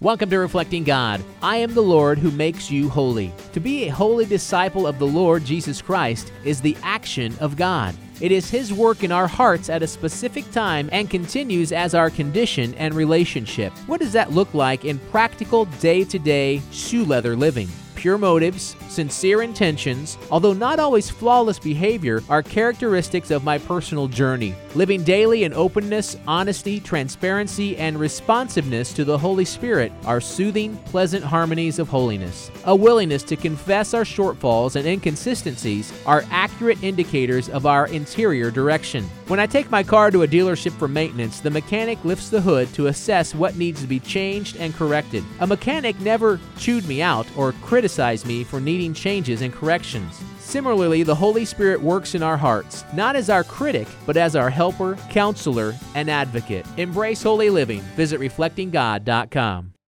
Welcome to Reflecting God. I am the Lord who makes you holy. To be a holy disciple of the Lord Jesus Christ is the action of God. It is His work in our hearts at a specific time and continues as our condition and relationship. What does that look like in practical, day-to-day, shoe leather living? Pure motives, sincere intentions, although not always flawless behavior, are characteristics of my personal journey. Living daily in openness, honesty, transparency, and responsiveness to the Holy Spirit are soothing, pleasant harmonies of holiness. A willingness to confess our shortfalls and inconsistencies are accurate indicators of our interior direction. When I take my car to a dealership for maintenance, the mechanic lifts the hood to assess what needs to be changed and corrected. A mechanic never chewed me out or criticized me for needing changes and corrections. Similarly, the Holy Spirit works in our hearts, not as our critic, but as our helper, counselor, and advocate. Embrace holy living. Visit reflectinggod.com.